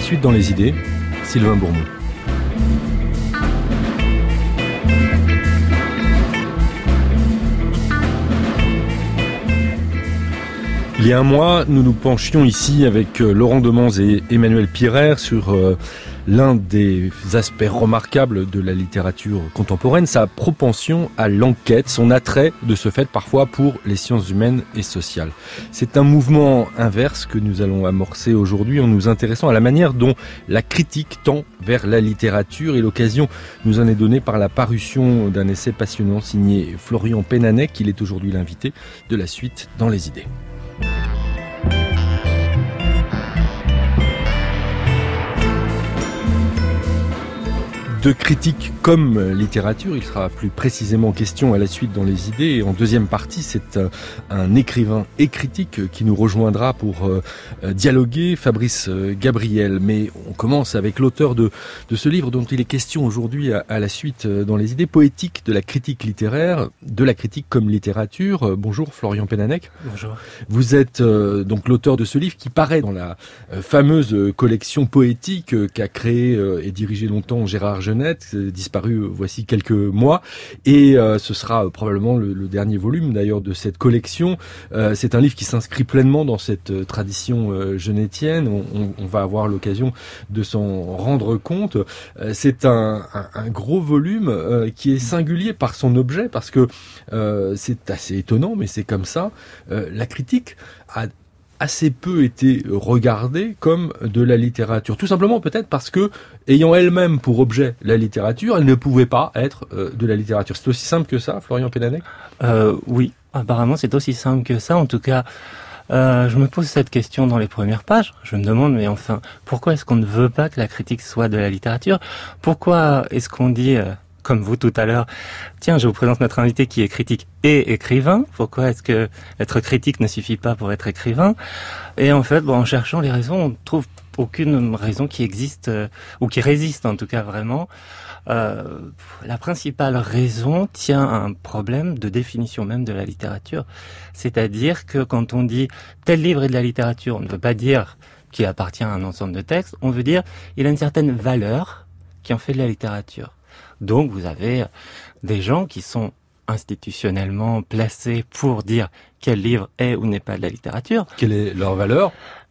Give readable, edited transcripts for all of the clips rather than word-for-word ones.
suite dans les idées, Sylvain Bourmont. Il y a un mois, nous nous penchions ici avec Laurent Demans et Emmanuel Pirer sur l'un des aspects remarquables de la littérature contemporaine, sa propension à l'enquête, son attrait de ce fait parfois pour les sciences humaines et sociales. C'est un mouvement inverse que nous allons amorcer aujourd'hui en nous intéressant à la manière dont la critique tend vers la littérature, et l'occasion nous en est donnée par la parution d'un essai passionnant signé Florian Pénanec. Il est aujourd'hui l'invité de la suite dans les idées. De critique comme littérature, il sera plus précisément question à la suite dans les idées. Et en deuxième partie, c'est un écrivain et critique qui nous rejoindra pour dialoguer, Fabrice Gabriel. Mais on commence avec l'auteur de ce livre dont il est question aujourd'hui à la suite dans les idées, Poétique de la critique littéraire, de la critique comme littérature. Bonjour Florian Pénanec. Bonjour. Vous êtes donc l'auteur de ce livre qui paraît dans la fameuse collection poétique qu'a créée et dirigée longtemps Gérard Genette, disparu voici quelques mois, et ce sera probablement le dernier volume d'ailleurs de cette collection. C'est un livre qui s'inscrit pleinement dans cette tradition genetienne. On va avoir l'occasion de s'en rendre compte. C'est un gros volume qui est singulier par son objet, parce que c'est assez étonnant, mais c'est comme ça. La critique a assez peu été regardée comme de la littérature. Tout simplement peut-être parce que, ayant elle-même pour objet la littérature, elle ne pouvait pas être de la littérature. C'est aussi simple que ça, Florian Pénanec ? Oui, apparemment c'est aussi simple que ça. En tout cas, je me pose cette question dans les premières pages. Je me demande, mais enfin, pourquoi est-ce qu'on ne veut pas que la critique soit de la littérature ? Pourquoi est-ce qu'on dit... comme vous tout à l'heure, tiens, je vous présente notre invité qui est critique et écrivain. Pourquoi est-ce que être critique ne suffit pas pour être écrivain ? Et en fait, en cherchant les raisons, on ne trouve aucune raison qui existe, ou qui résiste en tout cas vraiment. La principale raison tient à un problème de définition même de la littérature. C'est-à-dire que quand on dit tel livre est de la littérature, on ne veut pas dire qu'il appartient à un ensemble de textes, on veut dire il a une certaine valeur qui en fait de la littérature. Donc vous avez des gens qui sont institutionnellement placés pour dire quel livre est ou n'est pas de la littérature. Quelle est leur valeur ?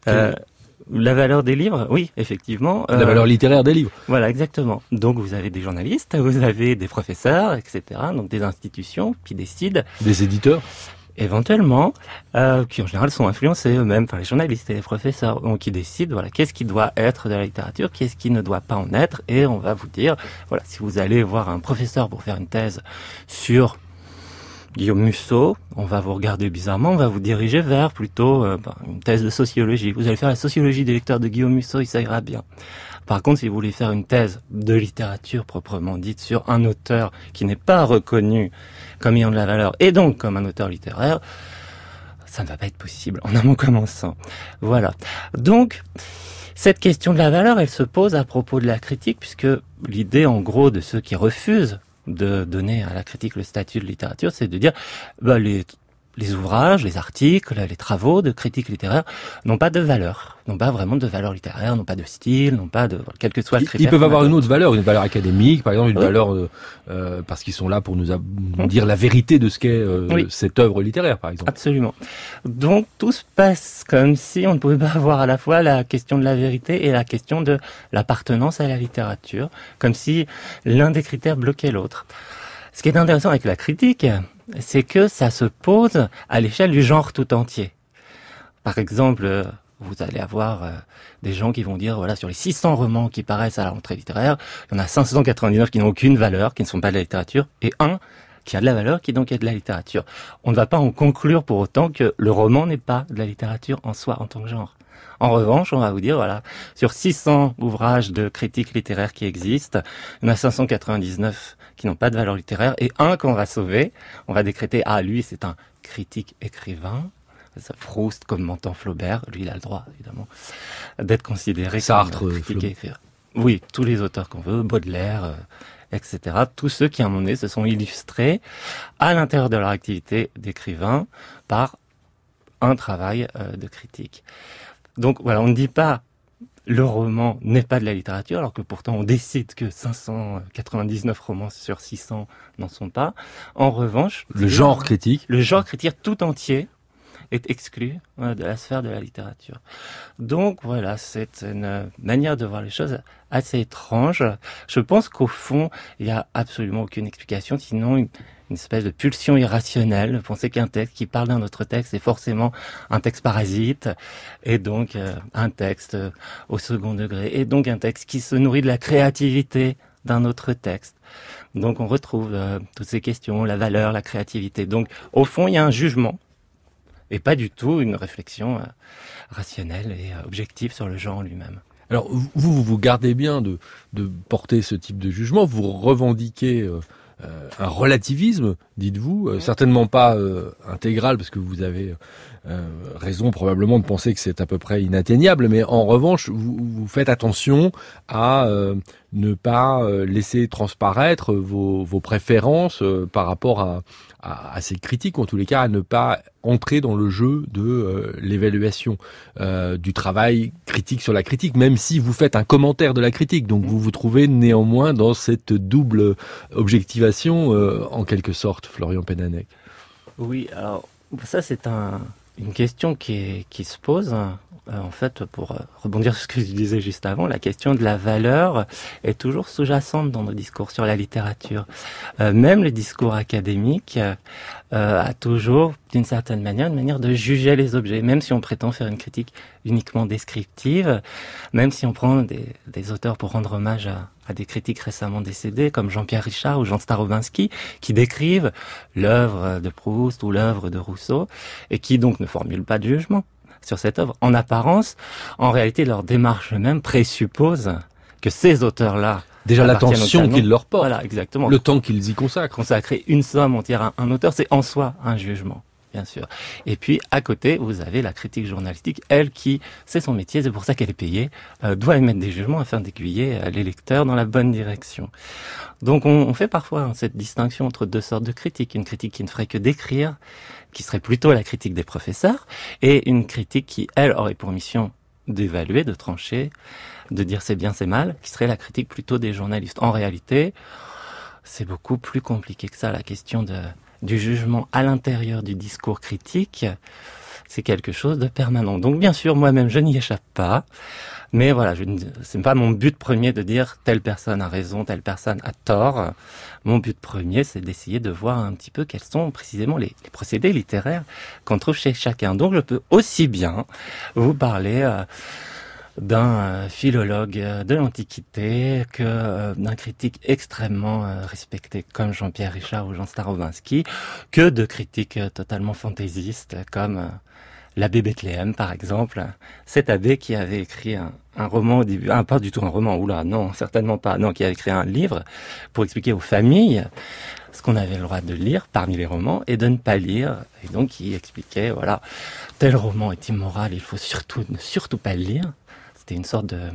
La valeur des livres, oui, effectivement. La valeur littéraire des livres. Voilà, exactement. Donc vous avez des journalistes, vous avez des professeurs, etc. Donc des institutions qui décident. Des éditeurs ? Éventuellement, qui en général sont influencés eux-mêmes par les journalistes et les professeurs, donc qui décident, voilà, qu'est-ce qui doit être de la littérature, qu'est-ce qui ne doit pas en être, et on va vous dire, voilà, si vous allez voir un professeur pour faire une thèse sur Guillaume Musso, on va vous regarder bizarrement, on va vous diriger vers plutôt une thèse de sociologie. Vous allez faire la sociologie des lecteurs de Guillaume Musso, ça ira bien. Par contre, si vous voulez faire une thèse de littérature proprement dite sur un auteur qui n'est pas reconnu comme ayant de la valeur et donc comme un auteur littéraire, ça ne va pas être possible en un mot commençant. Voilà. Donc, cette question de la valeur, elle se pose à propos de la critique, puisque l'idée, en gros, de ceux qui refusent de donner à la critique le statut de littérature, c'est de dire, les ouvrages, les articles, les travaux de critique littéraire n'ont pas de valeur, n'ont pas vraiment de valeur littéraire, n'ont pas de style, n'ont pas de, quel que soit le critère. Ils peuvent avoir une autre valeur académique, par exemple, une valeur parce qu'ils sont là pour nous dire la vérité de ce qu'est cette œuvre littéraire, par exemple. Absolument. Donc tout se passe comme si on ne pouvait pas avoir à la fois la question de la vérité et la question de l'appartenance à la littérature, comme si l'un des critères bloquait l'autre. Ce qui est intéressant avec la critique, c'est que ça se pose à l'échelle du genre tout entier. Par exemple, vous allez avoir des gens qui vont dire, voilà, sur les 600 romans qui paraissent à la rentrée littéraire, il y en a 599 qui n'ont aucune valeur, qui ne sont pas de la littérature, et un qui a de la valeur, qui donc est de la littérature. On ne va pas en conclure pour autant que le roman n'est pas de la littérature en soi, en tant que genre. En revanche, on va vous dire, voilà, sur 600 ouvrages de critique littéraire qui existent, il y en a 599 qui n'ont pas de valeur littéraire, et un qu'on va sauver, on va décréter, lui, c'est un critique écrivain, Proust commentant Flaubert, lui, il a le droit, évidemment, d'être considéré Sartre, comme critique écrivain. Oui, tous les auteurs qu'on veut, Baudelaire, etc. Tous ceux qui, à un moment donné, se sont illustrés à l'intérieur de leur activité d'écrivain par un travail de critique. Donc voilà, on ne dit pas le roman n'est pas de la littérature, alors que pourtant on décide que 599 romans sur 600 n'en sont pas. En revanche, le genre critique tout entier est exclu de la sphère de la littérature. Donc voilà, c'est une manière de voir les choses assez étrange. Je pense qu'au fond, il n'y a absolument aucune explication, sinon une espèce de pulsion irrationnelle de penser qu'un texte qui parle d'un autre texte est forcément un texte parasite, et donc un texte au second degré, et donc un texte qui se nourrit de la créativité d'un autre texte. Donc on retrouve toutes ces questions, la valeur, la créativité. Donc au fond, il y a un jugement, et pas du tout une réflexion rationnelle et objective sur le genre lui-même. Alors vous gardez bien de porter ce type de jugement, vous revendiquez un relativisme, dites-vous, certainement pas intégral, parce que vous avez raison probablement de penser que c'est à peu près inatteignable, mais en revanche, vous faites attention à ne pas laisser transparaître vos préférences par rapport à ces critiques, ou en tous les cas à ne pas entrer dans le jeu de l'évaluation du travail critique sur la critique, même si vous faites un commentaire de la critique. Donc vous vous trouvez néanmoins dans cette double objectivation en quelque sorte, Florian Pénanec. Oui, alors ça c'est une question qui se pose. En fait, pour rebondir sur ce que je disais juste avant, la question de la valeur est toujours sous-jacente dans nos discours sur la littérature. Même le discours académique a toujours, d'une certaine manière, une manière de juger les objets, même si on prétend faire une critique uniquement descriptive, même si on prend des auteurs pour rendre hommage à des critiques récemment décédés, comme Jean-Pierre Richard ou Jean Starobinski, qui décrivent l'œuvre de Proust ou l'œuvre de Rousseau, et qui donc ne formulent pas de jugement sur cette œuvre. En apparence, en réalité, leur démarche même présuppose que ces auteurs-là, déjà l'attention qu'ils leur portent, voilà, exactement, le temps qu'ils y consacrent. Consacrer une somme entière à un auteur, c'est en soi un jugement, bien sûr. Et puis, à côté, vous avez la critique journalistique, elle qui, c'est son métier, c'est pour ça qu'elle est payée, doit émettre des jugements afin d'aiguiller les lecteurs dans la bonne direction. Donc, on fait parfois cette distinction entre deux sortes de critiques. Une critique qui ne ferait que décrire, qui serait plutôt la critique des professeurs, et une critique qui, elle, aurait pour mission d'évaluer, de trancher, de dire c'est bien, c'est mal, qui serait la critique plutôt des journalistes. En réalité, c'est beaucoup plus compliqué que ça, la question du jugement à l'intérieur du discours critique, c'est quelque chose de permanent. Donc bien sûr, moi-même, je n'y échappe pas, mais voilà, c'est pas mon but premier de dire telle personne a raison, telle personne a tort. Mon but premier, c'est d'essayer de voir un petit peu quels sont précisément les procédés littéraires qu'on trouve chez chacun. Donc je peux aussi bien vous parler d'un philologue de l'Antiquité que d'un critique extrêmement respecté comme Jean-Pierre Richard ou Jean Starobinski, que de critiques totalement fantaisistes comme l'abbé Bethléem, par exemple. Cet abbé qui avait écrit un roman au début, pas du tout un roman, oula, non, certainement pas, non, qui avait écrit un livre pour expliquer aux familles ce qu'on avait le droit de lire parmi les romans et de ne pas lire. Et donc, il expliquait, voilà, tel roman est immoral, il faut surtout pas le lire. C'était une sorte de,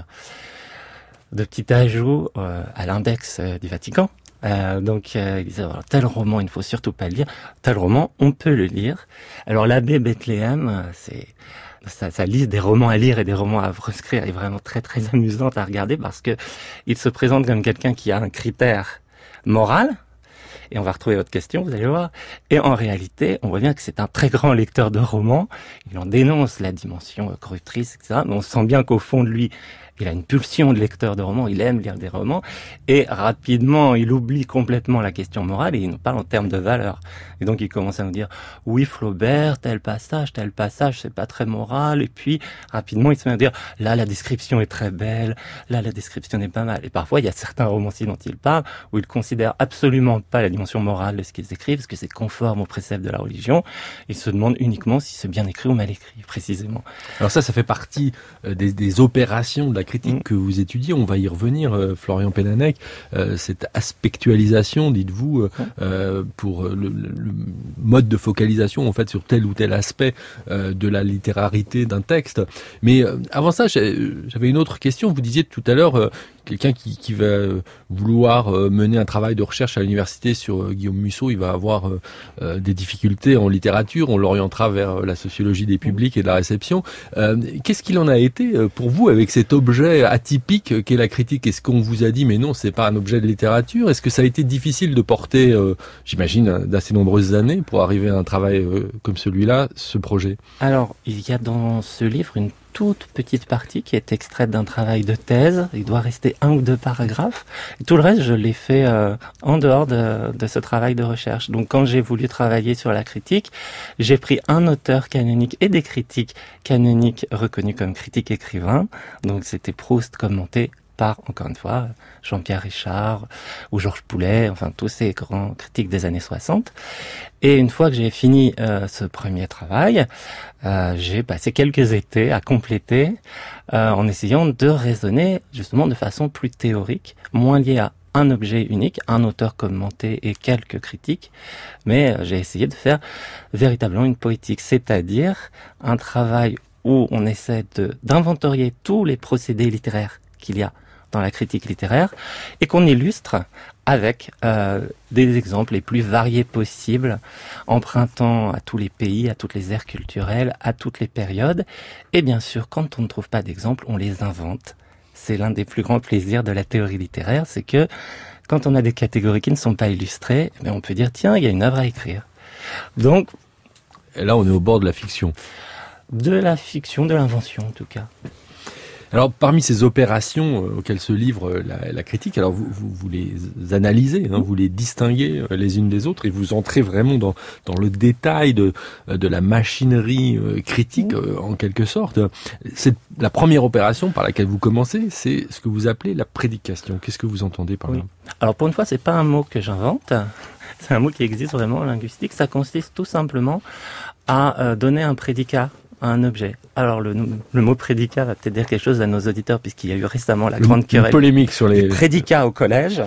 de petit ajout à l'index du Vatican. Il disait, voilà, tel roman, il ne faut surtout pas le lire. Tel roman, on peut le lire. Alors, l'abbé Bethléem, sa liste des romans à lire et des romans à proscrire est vraiment très, très amusante à regarder parce que il se présente comme quelqu'un qui a un critère moral. Et on va retrouver votre question, vous allez voir. Et en réalité, on voit bien que c'est un très grand lecteur de romans. Il en dénonce la dimension corruptrice, etc. Mais on sent bien qu'au fond de lui, il a une pulsion de lecteur de romans, il aime lire des romans, et rapidement, il oublie complètement la question morale et il nous parle en termes de valeur. Et donc, il commence à nous dire, oui, Flaubert, tel passage, c'est pas très moral, et puis, rapidement, il se met à dire, là, la description est très belle, là, la description n'est pas mal. Et parfois, il y a certains romanciers dont il parle, où ils considèrent absolument pas la dimension morale de ce qu'ils écrivent, parce que c'est conforme aux préceptes de la religion. Ils se demandent uniquement si c'est bien écrit ou mal écrit, précisément. Alors ça fait partie des opérations de la critique que vous étudiez, on va y revenir, Florian Pénanec, cette aspectualisation, dites-vous, pour le mode de focalisation en fait sur tel ou tel aspect de la littérarité d'un texte. Mais avant ça, j'avais une autre question. Vous disiez tout à l'heure quelqu'un qui va vouloir mener un travail de recherche à l'université sur Guillaume Musso, il va avoir des difficultés en littérature, on l'orientera vers la sociologie des publics et de la réception. Qu'est-ce qu'il en a été pour vous avec cet objet atypique qu'est la critique? Est-ce qu'on vous a dit mais non, c'est pas un objet de littérature? Est-ce que ça a été difficile de porter, j'imagine, d'assez nombreuses années pour arriver à un travail comme celui-là, ce projet? Alors, il y a dans ce livre une toute petite partie qui est extraite d'un travail de thèse. Il doit rester 1 ou 2 paragraphes. Et tout le reste, je l'ai fait en dehors de ce travail de recherche. Donc, quand j'ai voulu travailler sur la critique, j'ai pris un auteur canonique et des critiques canoniques reconnus comme critiques écrivains. Donc, c'était Proust commenté par, encore une fois, Jean-Pierre Richard ou Georges Poulet, enfin tous ces grands critiques des années 60. Et une fois que j'ai fini ce premier travail, j'ai passé quelques étés à compléter en essayant de raisonner justement de façon plus théorique, moins liée à un objet unique, un auteur commenté et quelques critiques, mais j'ai essayé de faire véritablement une poétique, c'est-à-dire un travail où on essaie d'inventorier tous les procédés littéraires qu'il y a dans la critique littéraire et qu'on illustre avec des exemples les plus variés possibles, empruntant à tous les pays, à toutes les aires culturelles, à toutes les périodes. Et bien sûr, quand on ne trouve pas d'exemples, on les invente. C'est l'un des plus grands plaisirs de la théorie littéraire, c'est que quand on a des catégories qui ne sont pas illustrées, on peut dire tiens, il y a une œuvre à écrire. Donc, et là, on est au bord de la fiction. De la fiction, de l'invention en tout cas. Alors, parmi ces opérations auxquelles se livre la critique, alors vous les analysez, vous les distinguez les unes des autres et vous entrez vraiment dans le détail de la machinerie critique en quelque sorte. C'est la première opération par laquelle vous commencez, c'est ce que vous appelez la prédication. Qu'est-ce que vous entendez par là? Alors, pour une fois, c'est pas un mot que j'invente. C'est un mot qui existe vraiment en linguistique. Ça consiste tout simplement à donner un prédicat à un objet. Alors le mot prédicat va peut-être dire quelque chose à nos auditeurs puisqu'il y a eu récemment la grande querelle polémique sur les prédicats au collège.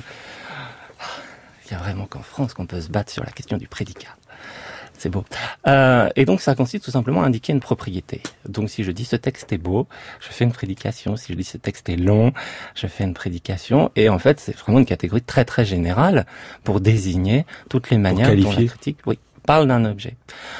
Il y a vraiment qu'en France qu'on peut se battre sur la question du prédicat. C'est beau. Et donc ça consiste tout simplement à indiquer une propriété. Donc si je dis ce texte est beau, je fais une prédication. Si je dis ce texte est long, je fais une prédication. Et en fait, c'est vraiment une catégorie très très générale pour désigner toutes les manières dont la critique parle d'un objet.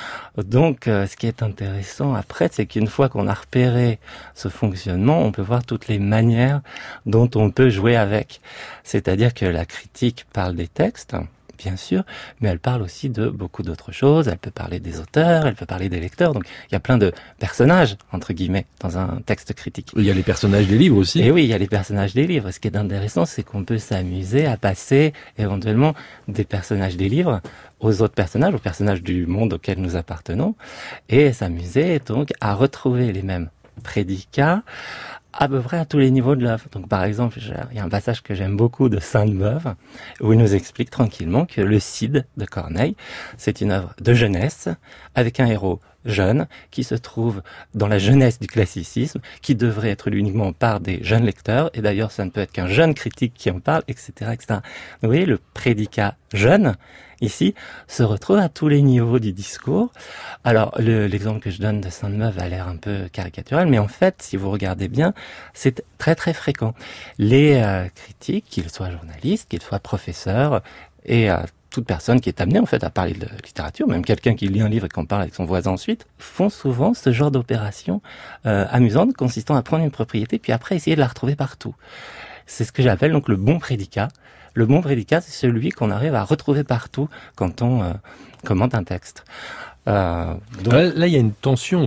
Donc, ce qui est intéressant après, c'est qu'une fois qu'on a repéré ce fonctionnement, on peut voir toutes les manières dont on peut jouer avec. C'est-à-dire que la critique parle des textes, bien sûr, mais elle parle aussi de beaucoup d'autres choses. Elle peut parler des auteurs, elle peut parler des lecteurs. Donc, il y a plein de personnages, entre guillemets, dans un texte critique. Il y a les personnages des livres aussi. Et oui, il y a les personnages des livres. Ce qui est intéressant, c'est qu'on peut s'amuser à passer éventuellement des personnages des livres aux autres personnages, aux personnages du monde auquel nous appartenons, et s'amuser donc à retrouver les mêmes prédicats à peu près à tous les niveaux de l'œuvre. Donc par exemple, il y a un passage que j'aime beaucoup de Sainte-Beuve, où il nous explique tranquillement que le Cid de Corneille, c'est une œuvre de jeunesse, avec un héros jeune, qui se trouve dans la jeunesse du classicisme, qui devrait être lu uniquement par des jeunes lecteurs, et d'ailleurs ça ne peut être qu'un jeune critique qui en parle, etc., etc. Donc, vous voyez, le prédicat jeune, ici, se retrouve à tous les niveaux du discours. Alors, l'exemple que je donne de Sainte-Beuve a l'air un peu caricatural, mais en fait, si vous regardez bien, c'est très très fréquent. Les critiques, qu'ils soient journalistes, qu'ils soient professeurs, et toute personne qui est amenée en fait à parler de littérature, même quelqu'un qui lit un livre et qu'on parle avec son voisin ensuite, font souvent ce genre d'opération amusante consistant à prendre une propriété puis après essayer de la retrouver partout. C'est ce que j'appelle donc le bon prédicat. Le bon prédicat, c'est celui qu'on arrive à retrouver partout quand on commente un texte. Donc... Là, il y a une tension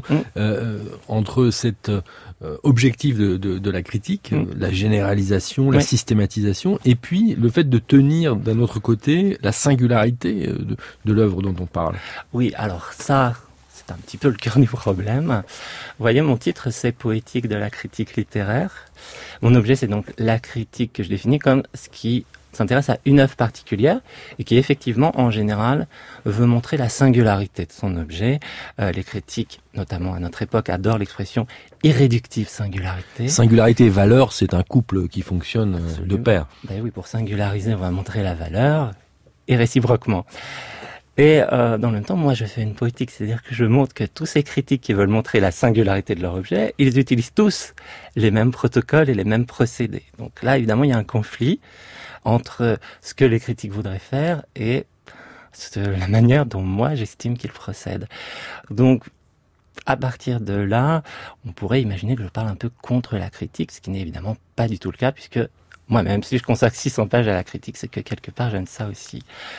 entre cet objectif de la critique, la généralisation, la systématisation, et puis le fait de tenir d'un autre côté la singularité de l'œuvre dont on parle. Oui, alors ça, c'est un petit peu le cœur du problème. Vous voyez, mon titre, c'est Poétique de la critique littéraire. Mon objet, c'est donc la critique que je définis comme ce qui s'intéresse à une œuvre particulière et qui effectivement, en général, veut montrer la singularité de son objet. Les critiques, notamment à notre époque, adorent l'expression irréductible singularité. Singularité et valeur, c'est un couple qui fonctionne de pair. Ben oui, pour singulariser, on va montrer la valeur et réciproquement. Et dans le même temps, moi, je fais une poétique, c'est-à-dire que je montre que tous ces critiques qui veulent montrer la singularité de leur objet, ils utilisent tous les mêmes protocoles et les mêmes procédés. Donc là, évidemment, il y a un conflit entre ce que les critiques voudraient faire et la manière dont moi, j'estime qu'ils procèdent. Donc, à partir de là, on pourrait imaginer que je parle un peu contre la critique, ce qui n'est évidemment pas du tout le cas, puisque moi-même, si je consacre 600 pages à la critique, c'est que quelque part, j'aime ça aussi.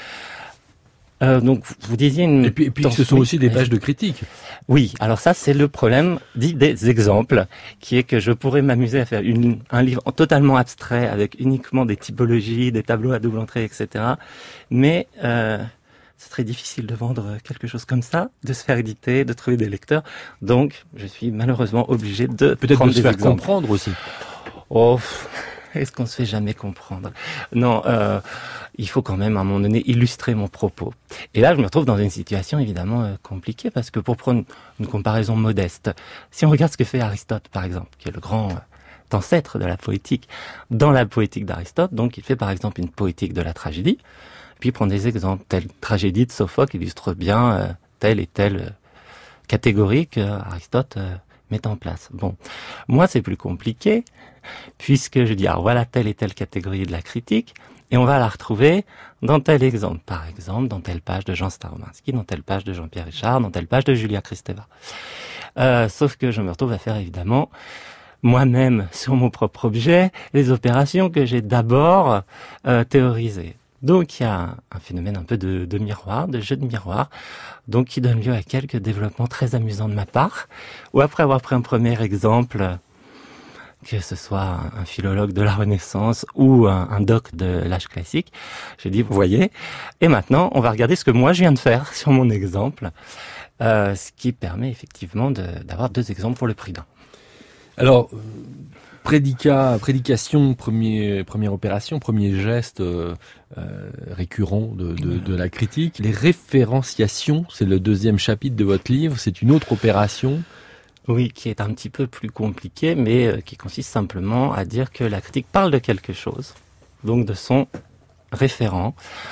Donc, vous disiez Et puis ce sont aussi des pages de critique. Oui, alors ça, c'est le problème dit des exemples, qui est que je pourrais m'amuser à faire un livre totalement abstrait, avec uniquement des typologies, des tableaux à double entrée, etc. Mais c'est très difficile de vendre quelque chose comme ça, de se faire éditer, de trouver des lecteurs. Donc, je suis malheureusement obligé de peut-être prendre de se des faire exemples. comprendre aussi. Oh, est-ce qu'on se fait jamais comprendre? Non, il faut quand même à un moment donné illustrer mon propos. Et là, je me retrouve dans une situation évidemment compliquée, parce que pour prendre une comparaison modeste, si on regarde ce que fait Aristote, par exemple, qui est le grand ancêtre de la poétique, dans la poétique d'Aristote, donc il fait par exemple une poétique de la tragédie, puis il prend des exemples. Telle tragédie de Sophocle illustre bien telle et telle catégorie que Aristote met en place. Bon, moi c'est plus compliqué, puisque je dis, alors voilà telle et telle catégorie de la critique, et on va la retrouver dans tel exemple. Par exemple, dans telle page de Jean Starominski, dans telle page de Jean-Pierre Richard, dans telle page de Julia Kristeva. Sauf que je me retrouve à faire évidemment moi-même, sur mon propre objet, les opérations que j'ai d'abord théorisées. Donc il y a un phénomène un peu de miroir, de jeu de miroir, donc qui donne lieu à quelques développements très amusants de ma part, où après avoir pris un premier exemple, que ce soit un philologue de la Renaissance ou un doc de l'âge classique, j'ai dit, vous voyez, et maintenant on va regarder ce que moi je viens de faire sur mon exemple, ce qui permet effectivement d'avoir deux exemples pour le prix d'un. Alors, prédication, première opération, premier geste récurrent de la critique. Les référenciations, c'est le deuxième chapitre de votre livre, c'est une autre opération. Oui, qui est un petit peu plus compliquée, mais qui consiste simplement à dire que la critique parle de quelque chose, donc de son référent.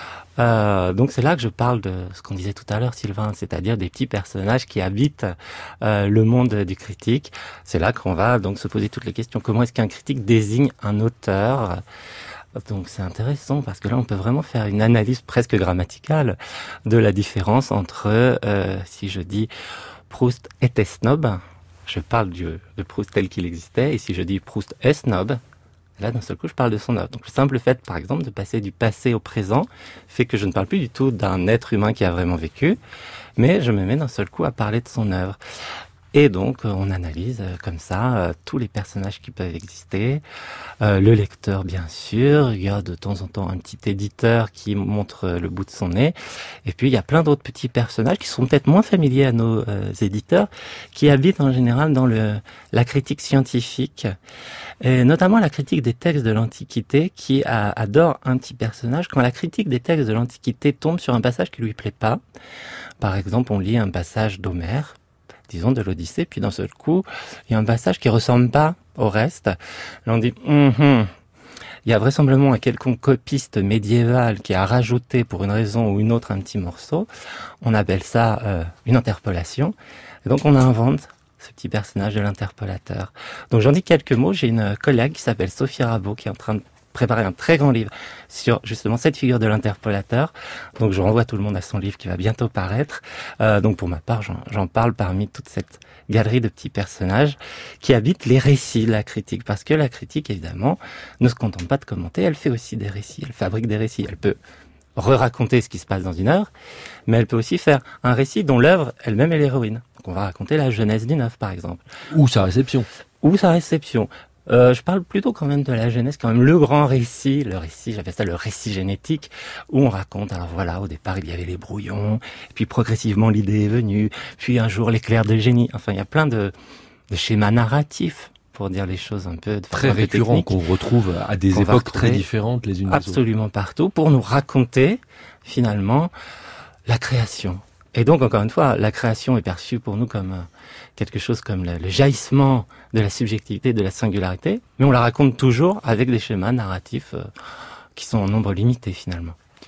Donc c'est là que je parle de ce qu'on disait tout à l'heure, Sylvain, c'est-à-dire des petits personnages qui habitent le monde du critique. C'est là qu'on va donc se poser toutes les questions. Comment est-ce qu'un critique désigne un auteur ? Donc c'est intéressant parce que là on peut vraiment faire une analyse presque grammaticale de la différence entre, si je dis Proust était snob, je parle de Proust tel qu'il existait, et si je dis Proust est snob, là, d'un seul coup, je parle de son œuvre. Donc, le simple fait, par exemple, de passer du passé au présent fait que je ne parle plus du tout d'un être humain qui a vraiment vécu, mais je me mets d'un seul coup à parler de son œuvre. Et donc, on analyse comme ça tous les personnages qui peuvent exister. Le lecteur, bien sûr. Il y a de temps en temps un petit éditeur qui montre le bout de son nez. Et puis, il y a plein d'autres petits personnages qui sont peut-être moins familiers à nos éditeurs, qui habitent en général dans la critique scientifique, et notamment la critique des textes de l'Antiquité, qui adore un petit personnage. Quand la critique des textes de l'Antiquité tombe sur un passage qui lui plaît pas, par exemple, on lit un passage d'Homère, disons de l'Odyssée, puis d'un seul coup, il y a un passage qui ressemble pas au reste. Là, on dit, il y a vraisemblablement un quelconque copiste médiéval qui a rajouté pour une raison ou une autre un petit morceau. On appelle ça une interpolation. Et donc, on invente ce petit personnage de l'interpolateur. Donc, j'en dis quelques mots. J'ai une collègue qui s'appelle Sophie Rabot qui est en train de préparer un très grand livre sur justement cette figure de l'interpolateur. Donc je renvoie tout le monde à son livre qui va bientôt paraître. Donc pour ma part, j'en parle parmi toute cette galerie de petits personnages qui habitent les récits de la critique. Parce que la critique, évidemment, ne se contente pas de commenter, elle fait aussi des récits, elle fabrique des récits. Elle peut re-raconter ce qui se passe dans une œuvre, mais elle peut aussi faire un récit dont l'œuvre elle-même est l'héroïne. Donc on va raconter la genèse d'une œuvre, par exemple. Ou sa réception. Ou sa réception. Je parle plutôt quand même de la genèse, quand même le grand récit, j'appelle ça le récit génétique, où on raconte, alors voilà, au départ il y avait les brouillons, et puis progressivement l'idée est venue, puis un jour l'éclair de génie, enfin il y a plein de schémas narratifs, pour dire les choses un peu de façon très récurrent, qu'on retrouve à des époques très différentes les unes des autres. Absolument partout, pour nous raconter finalement la création. Et donc, encore une fois, la création est perçue pour nous comme quelque chose comme le jaillissement de la subjectivité, de la singularité, mais on la raconte toujours avec des schémas narratifs qui sont en nombre limité, finalement.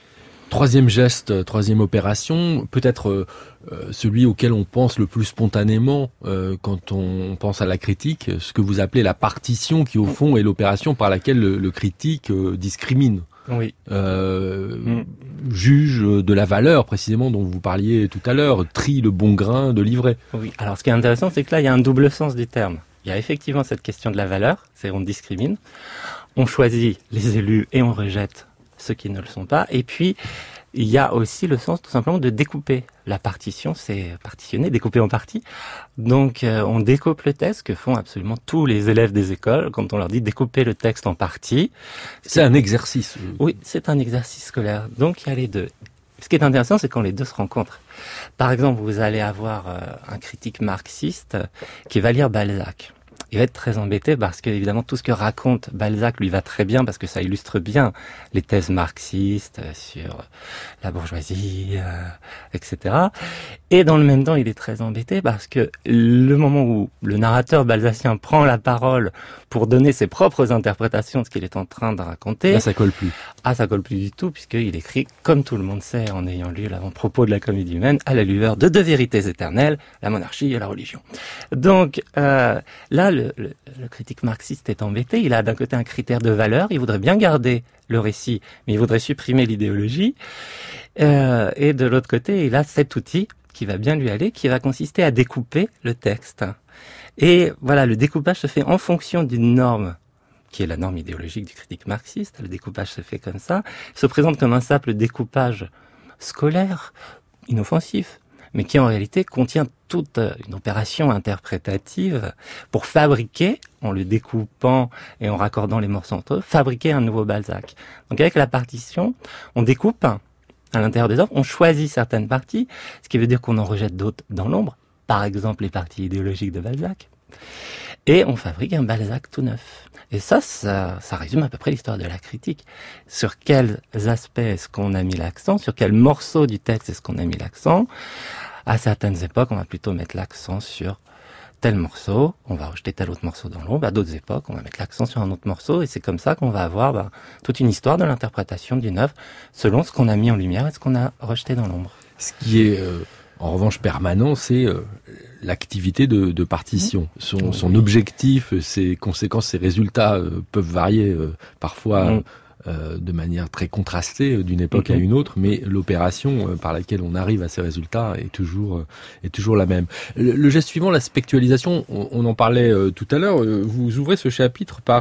Troisième geste, troisième opération, peut-être celui auquel on pense le plus spontanément quand on pense à la critique, ce que vous appelez la partition, qui au fond est l'opération par laquelle le critique discrimine. Oui. Juge de la valeur précisément dont vous parliez tout à l'heure, trie le bon grain de l'ivraie. Oui. Alors ce qui est intéressant, c'est que là, il y a un double sens du terme. Il y a effectivement cette question de la valeur, c'est on discrimine, on choisit les élus et on rejette ceux qui ne le sont pas. Et puis, il y a aussi le sens tout simplement de découper. La partition, c'est partitionner, découper en parties. Donc, on découpe le texte, que font absolument tous les élèves des écoles, quand on leur dit découper le texte en parties. C'est un exercice. Oui, c'est un exercice scolaire. Donc, il y a les deux. Ce qui est intéressant, c'est quand les deux se rencontrent. Par exemple, vous allez avoir un critique marxiste qui va lire Balzac. Il va être très embêté parce que, évidemment, tout ce que raconte Balzac lui va très bien parce que ça illustre bien les thèses marxistes sur la bourgeoisie, etc. Et dans le même temps, il est très embêté parce que le moment où le narrateur balzacien prend la parole pour donner ses propres interprétations de ce qu'il est en train de raconter... Là, ça colle plus. Ah, ça colle plus du tout puisqu'il écrit, comme tout le monde sait en ayant lu l'avant-propos de la Comédie humaine, à la lueur de deux vérités éternelles, la monarchie et la religion. Donc, là, le critique marxiste est embêté. Il a d'un côté un critère de valeur. Il voudrait bien garder le récit, mais il voudrait supprimer l'idéologie. Et de l'autre côté, il a cet outil qui va bien lui aller, qui va consister à découper le texte. Et voilà, le découpage se fait en fonction d'une norme, qui est la norme idéologique du critique marxiste. Le découpage se fait comme ça. Il se présente comme un simple découpage scolaire, inoffensif, mais qui en réalité contient toute une opération interprétative pour fabriquer, en le découpant et en raccordant les morceaux entre eux, fabriquer un nouveau Balzac. Donc avec la partition, on découpe à l'intérieur des œuvres, on choisit certaines parties, ce qui veut dire qu'on en rejette d'autres dans l'ombre, par exemple les parties idéologiques de Balzac, et on fabrique un Balzac tout neuf. Et ça résume à peu près l'histoire de la critique. Sur quels aspects est-ce qu'on a mis l'accent, sur quels morceaux du texte est-ce qu'on a mis l'accent. À certaines époques, on va plutôt mettre l'accent sur tel morceau, on va rejeter tel autre morceau dans l'ombre. À d'autres époques, on va mettre l'accent sur un autre morceau, et c'est comme ça qu'on va avoir toute une histoire de l'interprétation d'une œuvre, selon ce qu'on a mis en lumière et ce qu'on a rejeté dans l'ombre. Ce qui est, en revanche, permanent, c'est l'activité de partition. Son objectif, ses conséquences, ses résultats peuvent varier parfois de manière très contrastée d'une époque à une autre, mais l'opération par laquelle on arrive à ces résultats est toujours la même. Le geste suivant, la spectualisation, on en parlait tout à l'heure. Vous ouvrez ce chapitre par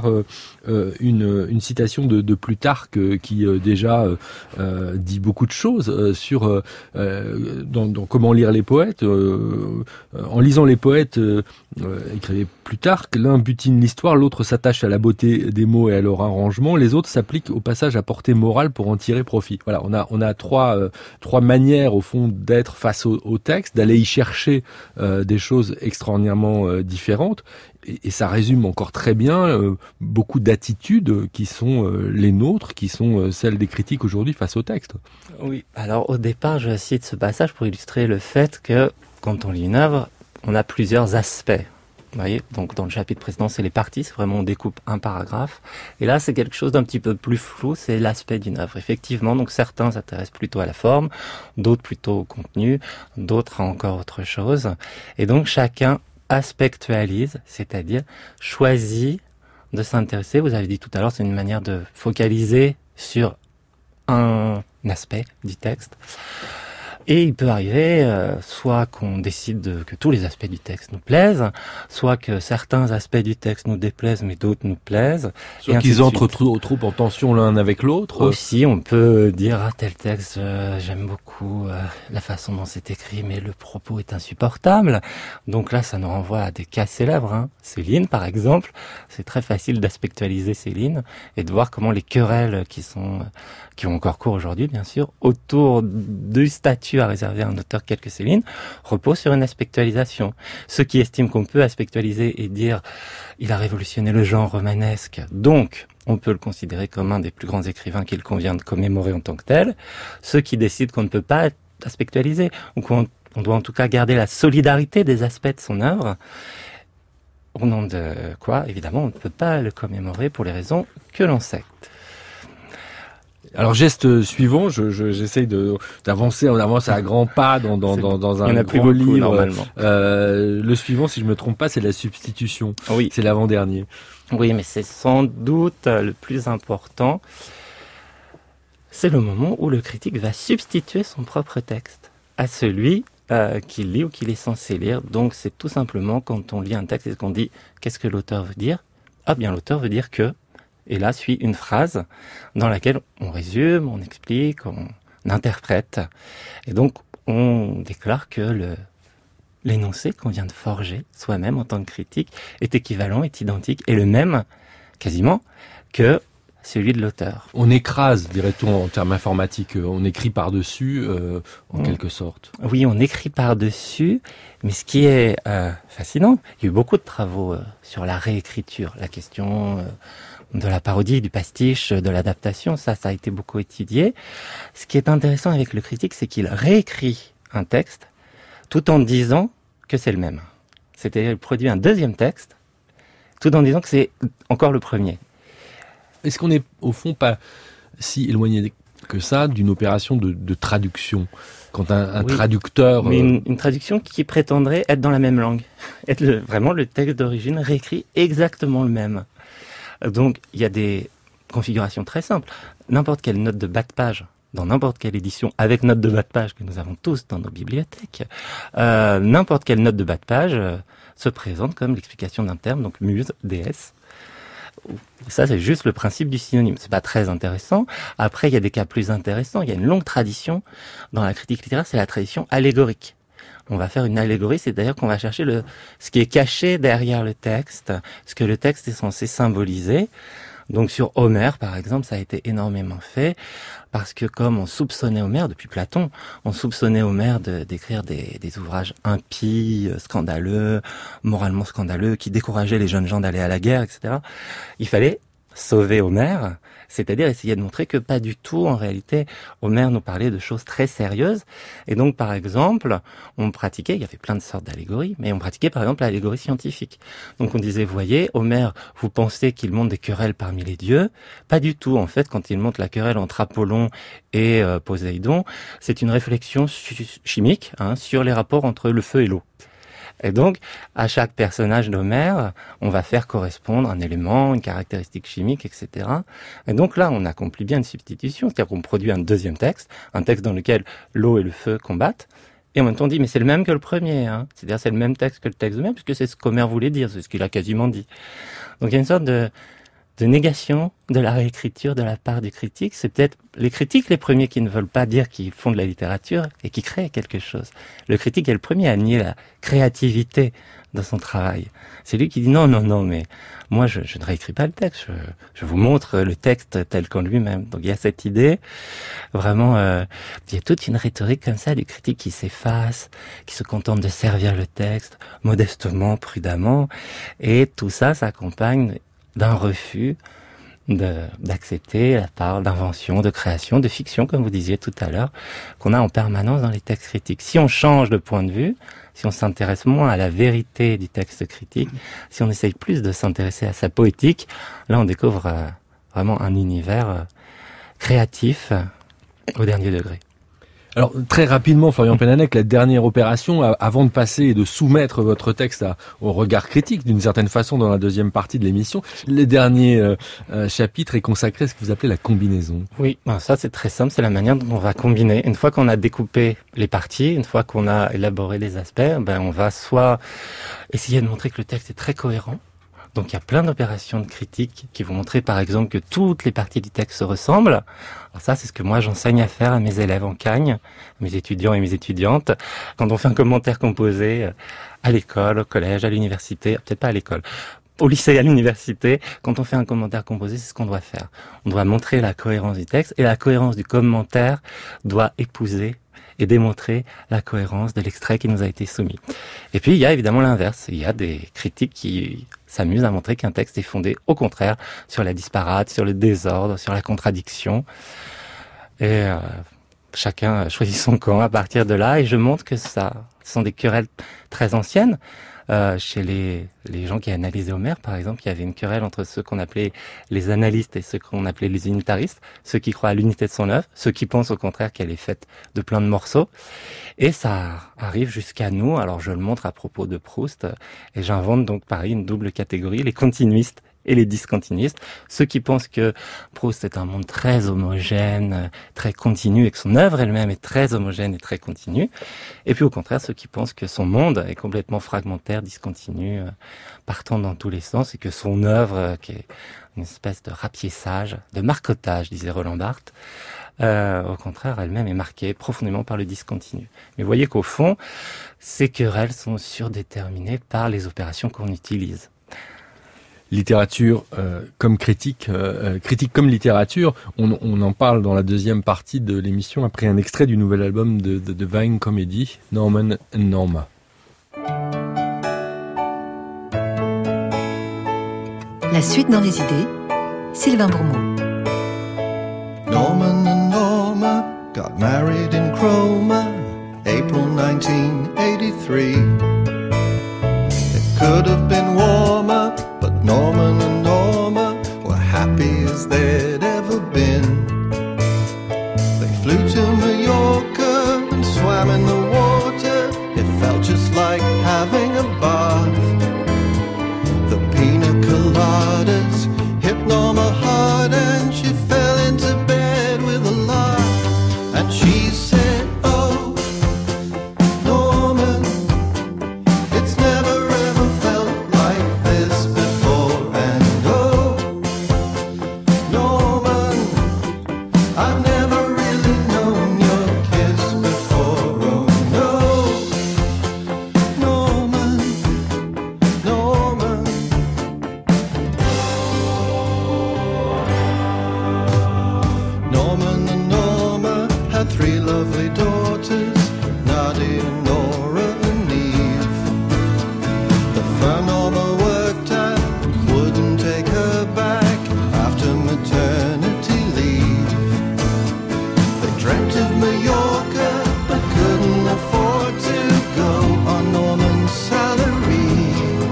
une citation de Plutarque qui déjà dit beaucoup de choses sur dans comment lire les poètes. En lisant les poètes, écrivait Plutarque, l'un butine l'histoire, l'autre s'attache à la beauté des mots et à leur arrangement, les autres s'appliquent au passage à portée morale pour en tirer profit. Voilà, on a trois manières au fond d'être face au texte, d'aller y chercher des choses extraordinairement différentes. Et ça résume encore très bien beaucoup d'attitudes qui sont les nôtres, qui sont celles des critiques aujourd'hui face au texte. Oui, alors au départ, je cite ce passage pour illustrer le fait que quand on lit une œuvre, on a plusieurs aspects. Vous voyez, donc dans le chapitre précédent, c'est les parties, c'est vraiment on découpe un paragraphe. Et là, c'est quelque chose d'un petit peu plus flou, c'est l'aspect d'une œuvre. Effectivement, donc certains s'intéressent plutôt à la forme, d'autres plutôt au contenu, d'autres à encore autre chose. Et donc chacun aspectualise, c'est-à-dire choisit de s'intéresser. Vous avez dit tout à l'heure, c'est une manière de focaliser sur un aspect du texte. Et il peut arriver soit qu'on décide que tous les aspects du texte nous plaisent, soit que certains aspects du texte nous déplaisent mais d'autres nous plaisent. Soit qu'ils entrent trop en tension l'un avec l'autre. Aussi, on peut dire tel texte, j'aime beaucoup la façon dont c'est écrit, mais le propos est insupportable. Donc là, ça nous renvoie à des cas célèbres. Céline, par exemple, c'est très facile d'aspectualiser Céline et de voir comment les querelles qui ont encore cours aujourd'hui, bien sûr, autour du statut à réserver à un auteur tel que Céline, repose sur une aspectualisation. Ceux qui estiment qu'on peut aspectualiser et dire il a révolutionné le genre romanesque, donc on peut le considérer comme un des plus grands écrivains qu'il convient de commémorer en tant que tel. Ceux qui décident qu'on ne peut pas aspectualiser, ou qu'on doit en tout cas garder la solidarité des aspects de son œuvre, au nom de quoi, évidemment, on ne peut pas le commémorer pour les raisons que l'on sait. Alors geste suivant, j'essaye d'avancer, on avance à grands pas dans un gros livre. Normalement. Le suivant, si je me trompe pas, c'est la substitution. Oui. C'est l'avant-dernier. Oui, mais c'est sans doute le plus important. C'est le moment où le critique va substituer son propre texte à celui qu'il lit ou qu'il est censé lire. Donc c'est tout simplement quand on lit un texte et qu'on dit qu'est-ce que l'auteur veut dire. Ah bien, l'auteur veut dire que, et là suit une phrase dans laquelle on résume, on explique, on interprète. Et donc on déclare que l'énoncé qu'on vient de forger soi-même en tant que critique est équivalent, est identique, et le même, quasiment, que celui de l'auteur. On écrase, dirait-on en termes informatiques, on écrit par-dessus, en quelque sorte. Oui, on écrit par-dessus, mais ce qui est fascinant, il y a eu beaucoup de travaux sur la réécriture, la question de la parodie, du pastiche, de l'adaptation, ça a été beaucoup étudié. Ce qui est intéressant avec le critique, c'est qu'il réécrit un texte tout en disant que c'est le même. C'est-à-dire qu'il produit un deuxième texte, tout en disant que c'est encore le premier. Est-ce qu'on est, au fond, pas si éloigné que ça d'une opération de traduction? Quand un traducteur... Mais une traduction qui prétendrait être dans la même langue. Être vraiment le texte d'origine réécrit exactement le même. Donc, il y a des configurations très simples. N'importe quelle note de bas de page, dans n'importe quelle édition, avec note de bas de page que nous avons tous dans nos bibliothèques, n'importe quelle note de bas de page se présente comme l'explication d'un terme, donc muse, déesse. Ça, c'est juste le principe du synonyme. C'est pas très intéressant. Après, il y a des cas plus intéressants. Il y a une longue tradition dans la critique littéraire, c'est la tradition allégorique. On va faire une allégorie, c'est-à-dire qu'on va chercher ce qui est caché derrière le texte, ce que le texte est censé symboliser. Donc sur Homère, par exemple, ça a été énormément fait, parce que comme on soupçonnait Homère, depuis Platon, on soupçonnait Homère d'écrire des ouvrages impies, scandaleux, moralement scandaleux, qui décourageaient les jeunes gens d'aller à la guerre, etc. Il fallait sauver Homère, c'est-à-dire essayer de montrer que pas du tout, en réalité, Homère nous parlait de choses très sérieuses. Et donc, par exemple, on pratiquait, il y avait plein de sortes d'allégories, mais on pratiquait par exemple l'allégorie scientifique. Donc on disait, voyez, Homère, vous pensez qu'il montre des querelles parmi les dieux? Pas du tout, en fait, quand il montre la querelle entre Apollon et Poséidon, c'est une réflexion chimique sur les rapports entre le feu et l'eau. Et donc, à chaque personnage d'Homère, on va faire correspondre un élément, une caractéristique chimique, etc. Et donc là, on accomplit bien une substitution, c'est-à-dire qu'on produit un deuxième texte, un texte dans lequel l'eau et le feu combattent, et en même temps on dit, mais c'est le même que le premier, c'est-à-dire c'est le même texte que le texte d'Homère, puisque c'est ce qu'Homère voulait dire, c'est ce qu'il a quasiment dit. Donc il y a une sorte de négation de la réécriture de la part du critique. C'est peut-être les critiques les premiers qui ne veulent pas dire qu'ils font de la littérature et qui créent quelque chose. Le critique est le premier à nier la créativité dans son travail. C'est lui qui dit non, mais moi je ne réécris pas le texte, je vous montre le texte tel qu'en lui-même. Donc il y a cette idée, vraiment, il y a toute une rhétorique comme ça du critique qui s'efface, qui se contente de servir le texte modestement, prudemment, et tout ça s'accompagne d'un refus d'accepter la part d'invention, de création, de fiction, comme vous disiez tout à l'heure, qu'on a en permanence dans les textes critiques. Si on change de point de vue, si on s'intéresse moins à la vérité du texte critique, si on essaye plus de s'intéresser à sa poétique, là on découvre vraiment un univers créatif au dernier degré. Alors, très rapidement, Florian Pénanec, la dernière opération, avant de passer et de soumettre votre texte au regard critique, d'une certaine façon, dans la deuxième partie de l'émission, le dernier chapitre est consacré à ce que vous appelez la combinaison. Oui, ça c'est très simple, c'est la manière dont on va combiner. Une fois qu'on a découpé les parties, une fois qu'on a élaboré les aspects, on va soit essayer de montrer que le texte est très cohérent. Donc il y a plein d'opérations de critique qui vont montrer par exemple que toutes les parties du texte se ressemblent. Alors ça, c'est ce que moi j'enseigne à faire à mes élèves en Cagne, mes étudiants et mes étudiantes. Quand on fait un commentaire composé à l'école, au collège, à l'université, peut-être pas à l'école, au lycée, à l'université, quand on fait un commentaire composé, c'est ce qu'on doit faire. On doit montrer la cohérence du texte et la cohérence du commentaire doit épouser et démontrer la cohérence de l'extrait qui nous a été soumis. Et puis, il y a évidemment l'inverse. Il y a des critiques qui s'amusent à montrer qu'un texte est fondé, au contraire, sur la disparate, sur le désordre, sur la contradiction. Et chacun choisit son camp à partir de là. Et je montre que ce sont des querelles très anciennes. chez les gens qui analysaient Homère, par exemple, il y avait une querelle entre ceux qu'on appelait les analystes et ceux qu'on appelait les unitaristes, ceux qui croient à l'unité de son œuvre, ceux qui pensent au contraire qu'elle est faite de plein de morceaux. Et ça arrive jusqu'à nous. Alors je le montre à propos de Proust, et j'invente donc pareil une double catégorie, les continuistes et les discontinuistes, ceux qui pensent que Proust est un monde très homogène, très continu, et que son œuvre elle-même est très homogène et très continue, et puis au contraire ceux qui pensent que son monde est complètement fragmentaire, discontinu, partant dans tous les sens, et que son œuvre, qui est une espèce de rapiessage, de marcotage, disait Roland Barthes, au contraire, elle-même est marquée profondément par le discontinu. Mais vous voyez qu'au fond, ces querelles sont surdéterminées par les opérations qu'on utilise. Littérature comme critique, critique comme littérature, on en parle dans la deuxième partie de l'émission après un extrait du nouvel album de The Divine Comedy, Norman and Norma. La suite dans les idées, Sylvain Bourmeau. Norman and Norma got married in Cromer, April 1983. It could have been warmer, but Norman and Norma were happy as they'd ever been. They flew to Mallorca and swam in the water. It felt just like having a bath. The pina coladas hit Norma hard and she fell into bed with a laugh. And she said, oh, Norman, it's never ever felt like this before. And oh, Norman, I've never really known your kiss before. Oh no, Norman, Norman. Norman and Norma had three lovely daughters, Nadia, Nora and Eve. The firm Norma worked at wouldn't take her back after maternity leave. They dreamt of Mallorca but couldn't afford to go on Norman's salary.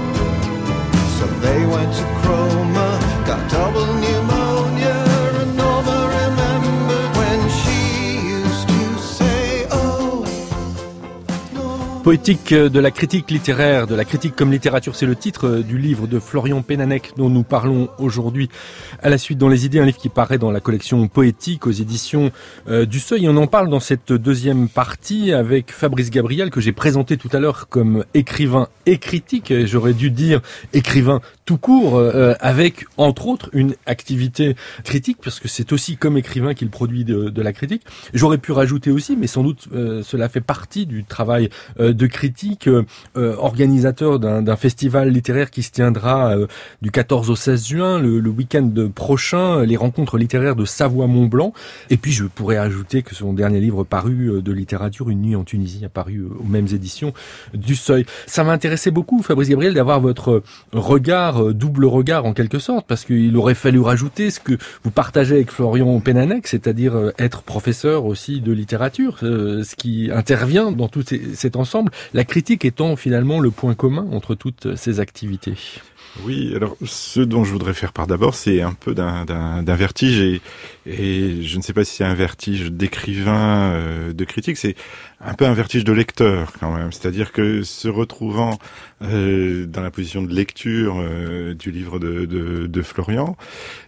So they went to Cromer, got double pneumonia, and Norma remembered when she used to say, oh, Norma. Poétique de la critique littéraire, de la critique comme littérature, c'est le titre du livre de Florian Pénanec dont nous parlons aujourd'hui à la suite dans les idées, un livre qui paraît dans la collection Poétique aux éditions du Seuil. Et on en parle dans cette deuxième partie avec Fabrice Gabriel que j'ai présenté tout à l'heure comme écrivain et critique. Et j'aurais dû dire écrivain tout court, avec entre autres une activité critique, parce que c'est aussi comme écrivain qu'il produit de la critique. J'aurais pu rajouter aussi, mais sans doute cela fait partie du travail de critique, organisateur d'un festival littéraire qui se tiendra du 14 au 16 juin, le week-end prochain, les rencontres littéraires de Savoie-Mont-Blanc. Et puis je pourrais ajouter que son dernier livre paru de littérature, Une nuit en Tunisie, a paru aux mêmes éditions du Seuil. Ça m'intéressait beaucoup, Fabrice Gabriel, d'avoir votre regard, double regard en quelque sorte, parce qu'il aurait fallu rajouter ce que vous partagez avec Florian Pénanec, c'est-à-dire être professeur aussi de littérature, ce qui intervient dans tout cet ensemble, la critique étant finalement le point commun entre toutes ces activités. Oui, alors ce dont je voudrais faire part d'abord, c'est un peu d'un vertige et je ne sais pas si c'est un vertige d'écrivain, de critique, c'est un peu un vertige de lecteur quand même. C'est-à-dire que se retrouvant dans la position de lecture du livre de Florian,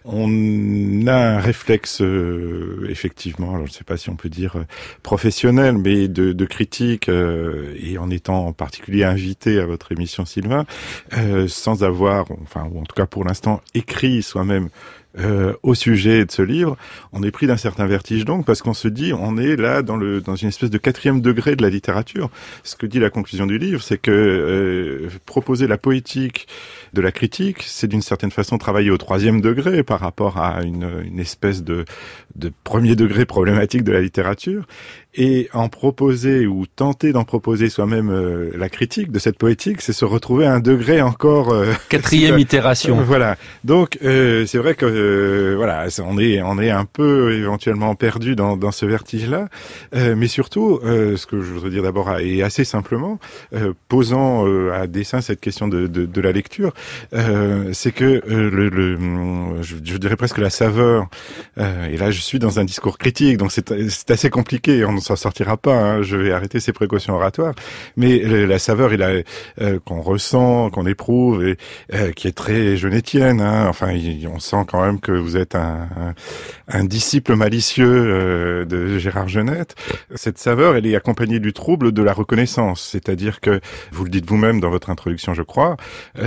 on a un réflexe effectivement, alors je ne sais pas si on peut dire professionnel, mais de critique et en étant en particulier invité à votre émission Sylvain, sans avoir, enfin ou en tout cas pour l'instant écrit soi-même au sujet de ce livre, on est pris d'un certain vertige donc, parce qu'on se dit, on est là dans une espèce de 4e degré de la littérature. Ce que dit la conclusion du livre, c'est que proposer la poétique de la critique, c'est d'une certaine façon travailler au 3e degré par rapport à une espèce de premier degré problématique de la littérature, et en proposer ou tenter d'en proposer soi-même la critique de cette poétique, c'est se retrouver à un degré encore 4e itération. Voilà. Donc c'est vrai que voilà, on est un peu éventuellement perdu dans ce vertige-là, mais surtout ce que je voudrais dire d'abord et assez simplement, posant à dessein cette question de la lecture, c'est que je dirais presque la saveur. Et là, je suis dans un discours critique, donc c'est assez compliqué. On ne s'en sortira pas. Hein, je vais arrêter ces précautions oratoires. Mais la saveur, qu'on ressent, qu'on éprouve, et qui est très jeunetienne. Hein, enfin, on sent quand même que vous êtes un disciple malicieux de Gérard Genette. Cette saveur, elle est accompagnée du trouble de la reconnaissance. C'est-à-dire que, vous le dites vous-même dans votre introduction, je crois,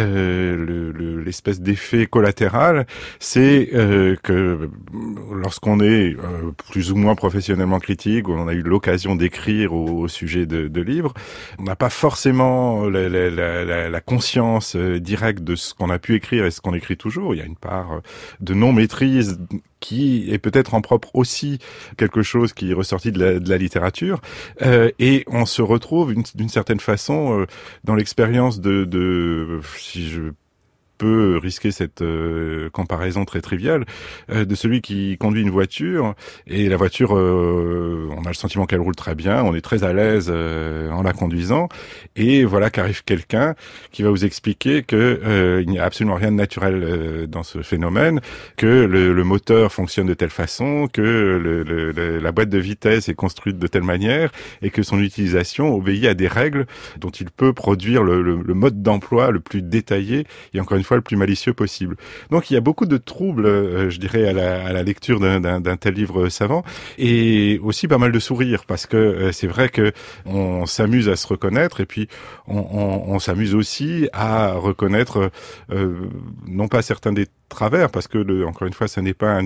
l'espèce d'effet collatéral, c'est que lorsqu'on est plus ou moins professionnellement critique, ou on a eu l'occasion d'écrire au sujet de livres, on n'a pas forcément la conscience directe de ce qu'on a pu écrire et ce qu'on écrit toujours. Il y a une part de non-maîtrise qui est peut-être en propre aussi quelque chose qui est ressorti de la littérature, et on se retrouve d'une certaine façon dans l'expérience si je peut risquer cette comparaison très triviale de celui qui conduit une voiture, et la voiture, on a le sentiment qu'elle roule très bien, on est très à l'aise en la conduisant, et voilà qu'arrive quelqu'un qui va vous expliquer que il n'y a absolument rien de naturel dans ce phénomène, que le moteur fonctionne de telle façon, que la boîte de vitesse est construite de telle manière, et que son utilisation obéit à des règles dont il peut produire le mode d'emploi le plus détaillé, et encore une fois le plus malicieux possible. Donc il y a beaucoup de troubles, je dirais, à la lecture d'un tel livre savant, et aussi pas mal de sourires, parce que c'est vrai que on s'amuse à se reconnaître, et puis on s'amuse aussi à reconnaître non pas certains des travers, parce que encore une fois, ça n'est pas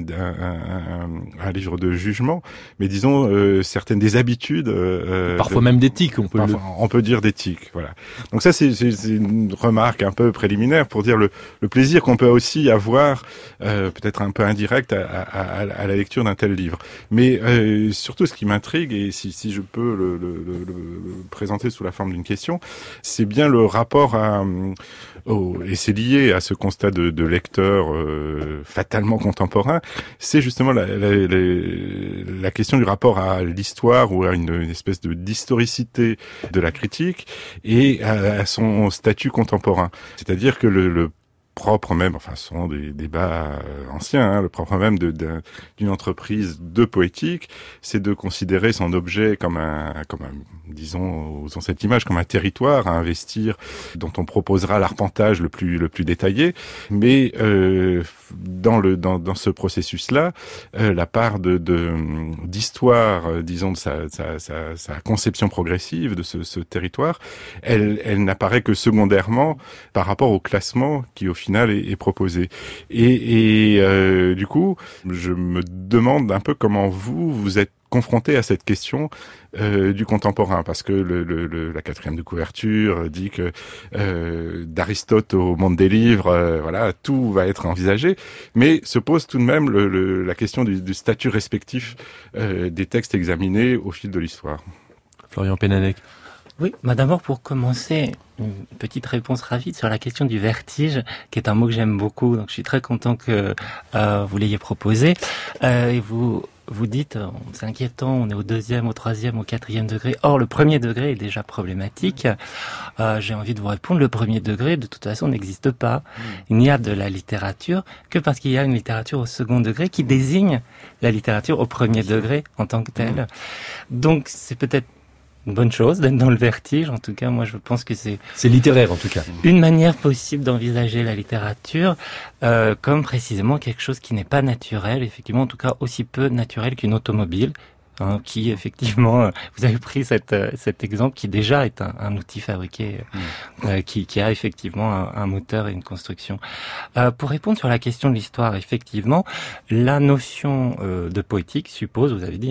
un livre de jugement, mais disons certaines des habitudes, parfois même d'éthique, on peut dire d'éthique, voilà. Donc ça, c'est une remarque un peu préliminaire pour dire le plaisir qu'on peut aussi avoir, peut-être un peu indirect, à la lecture d'un tel livre. Mais surtout, ce qui m'intrigue, et si je peux le présenter sous la forme d'une question, c'est bien le rapport et c'est lié à ce constat de lecteur fatalement contemporain, c'est justement la question du rapport à l'histoire, ou à une espèce d'historicité de la critique, et à son statut contemporain. C'est-à-dire que le propre même, enfin ce sont des débats anciens, hein, le propre même d'une entreprise de poétique, c'est de considérer son objet comme un disons, usons cette image, comme un territoire à investir, dont on proposera l'arpentage le plus détaillé, mais dans ce processus-là, la part d'histoire, disons, de sa conception progressive de ce territoire, elle n'apparaît que secondairement par rapport au classement qui au final est proposé. Et du coup, je me demande un peu comment vous êtes confronté à cette question du contemporain, parce que la 4e de couverture dit que d'Aristote au monde des livres, voilà, tout va être envisagé, mais se pose tout de même la question du statut respectif des textes examinés au fil de l'histoire. Florian Pénanec. Oui, d'abord pour commencer, une petite réponse rapide sur la question du vertige, qui est un mot que j'aime beaucoup, donc je suis très content que vous l'ayez proposé. Et vous dites, c'est inquiétant, on est au 2e, au 3e, au 4e degré. Or, le 1er degré est déjà problématique. J'ai envie de vous répondre, le 1er degré, de toute façon, n'existe pas. Il n'y a de la littérature que parce qu'il y a une littérature au 2nd degré qui désigne la littérature au 1er degré en tant que telle. Donc, c'est peut-être une bonne chose d'être dans le vertige. En tout cas, moi, je pense que c'est littéraire, en tout cas. Une manière possible d'envisager la littérature comme précisément quelque chose qui n'est pas naturel, effectivement, en tout cas aussi peu naturel qu'une automobile. Qui effectivement, vous avez pris cet exemple qui déjà est un outil fabriqué, qui a effectivement un moteur et une construction. Pour répondre sur la question de l'histoire, effectivement, la notion de poétique suppose, vous avez dit,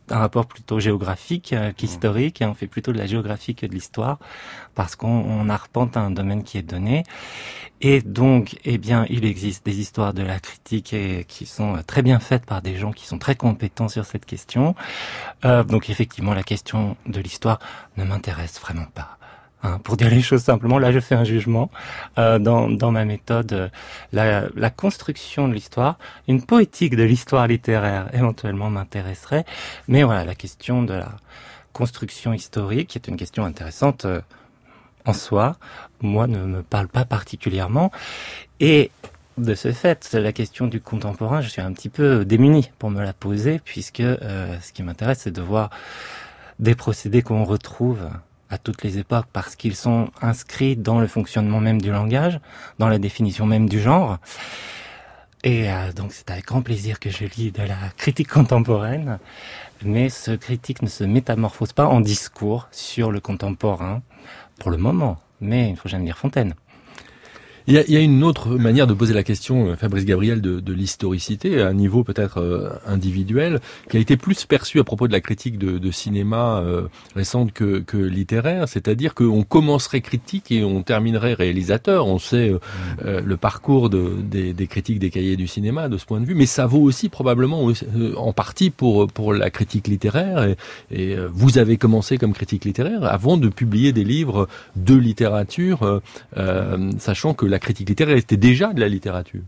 un rapport plutôt géographique qu'historique, et on fait plutôt de la géographie que de l'histoire, parce qu'on arpente un domaine qui est donné. Et donc, il existe des histoires de la critique qui sont très bien faites par des gens qui sont très compétents sur cette question. Donc effectivement, la question de l'histoire ne m'intéresse vraiment pas. Pour dire les choses simplement, là je fais un jugement dans ma méthode. La construction de l'histoire, une poétique de l'histoire littéraire éventuellement m'intéresserait, mais voilà, la question de la construction historique, qui est une question intéressante en soi, moi ne me parle pas particulièrement. Et de ce fait, la question du contemporain, je suis un petit peu démuni pour me la poser, puisque ce qui m'intéresse, c'est de voir des procédés qu'on retrouve à toutes les époques, parce qu'ils sont inscrits dans le fonctionnement même du langage, dans la définition même du genre. Et donc c'est avec grand plaisir que je lis de la critique contemporaine, mais ce critique ne se métamorphose pas en discours sur le contemporain, pour le moment, mais il ne faut jamais dire Fontaine. Il y a une autre manière de poser la question, Fabrice Gabriel, de l'historicité, à un niveau peut-être individuel, qui a été plus perçu à propos de la critique de cinéma récente que littéraire, c'est-à-dire qu'on commencerait critique et on terminerait réalisateur. On sait le parcours des critiques des cahiers du cinéma de ce point de vue, mais ça vaut aussi probablement en partie pour la critique littéraire. Et vous avez commencé comme critique littéraire avant de publier des livres de littérature, sachant que la critique littéraire était déjà de la littérature.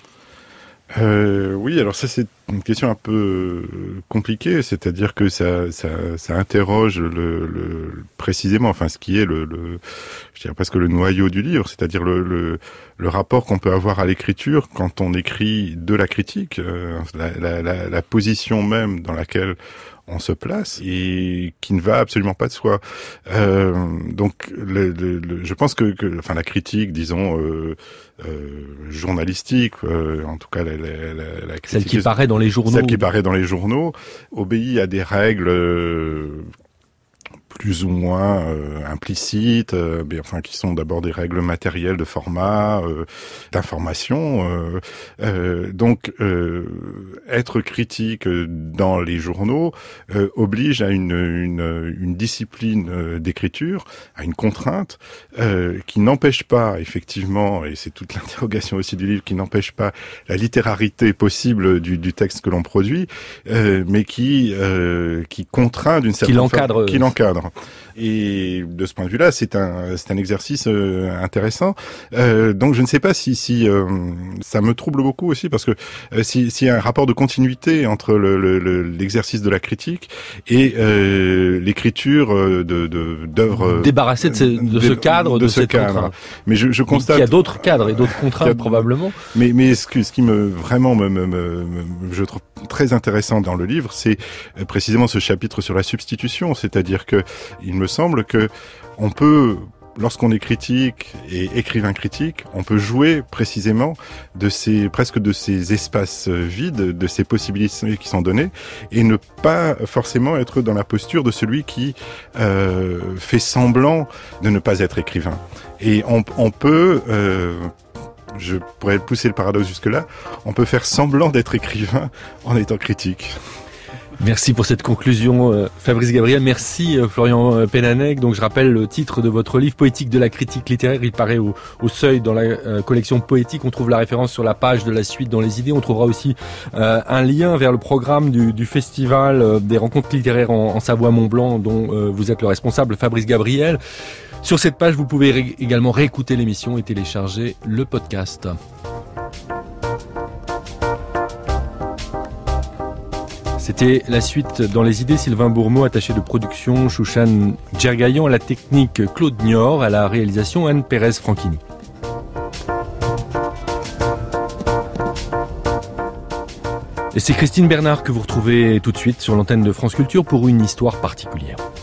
Oui, alors ça c'est une question un peu compliquée, c'est-à-dire que ça interroge précisément, enfin ce qui est je dirais presque le noyau du livre, c'est-à-dire le rapport qu'on peut avoir à l'écriture quand on écrit de la critique, la position même dans laquelle on se place et qui ne va absolument pas de soi. Donc, je pense que la critique, disons journalistique, en tout cas la critique, celle qui paraît dans les journaux, obéit à des règles plus ou moins implicites, mais enfin qui sont d'abord des règles matérielles de format, d'information. Donc, être critique dans les journaux oblige à une discipline d'écriture, à une contrainte qui n'empêche pas, effectivement, et c'est toute l'interrogation aussi du livre, qui n'empêche pas la littérarité possible du texte que l'on produit, mais qui contraint d'une certaine façon, qui l'encadre. Et de ce point de vue-là, c'est un exercice intéressant. Donc je ne sais pas si ça me trouble beaucoup aussi, parce que s'il y a un rapport de continuité entre l'exercice de la critique et l'écriture d'œuvres débarrassées de ce cadre, de cette contrainte. Mais je constate qu'il y a d'autres cadres et d'autres contraintes probablement. Mais ce qui me vraiment je trouve très intéressant dans le livre, c'est précisément ce chapitre sur la substitution, c'est-à-dire que il me semble que on peut, lorsqu'on est critique et écrivain critique, on peut jouer précisément de ces espaces vides, de ces possibilités qui sont données, et ne pas forcément être dans la posture de celui qui fait semblant de ne pas être écrivain. Et on peut je pourrais pousser le paradoxe jusque-là, on peut faire semblant d'être écrivain en étant critique. Merci pour cette conclusion, Fabrice Gabriel. Merci, Florian Pénanec. Donc, je rappelle le titre de votre livre, Poétique de la critique littéraire. Il paraît au Seuil dans la collection Poétique. On trouve la référence sur la page de la suite dans les idées. On trouvera aussi un lien vers le programme du festival des rencontres littéraires en Savoie-Mont-Blanc, dont vous êtes le responsable, Fabrice Gabriel. Sur cette page, vous pouvez également réécouter l'émission et télécharger le podcast. C'était la suite dans les idées. Sylvain Bourmeau, attaché de production, Chouchan Djergayan, à la technique Claude Niort, à la réalisation Anne Pérez-Franchini. Et c'est Christine Bernard que vous retrouvez tout de suite sur l'antenne de France Culture pour une histoire particulière.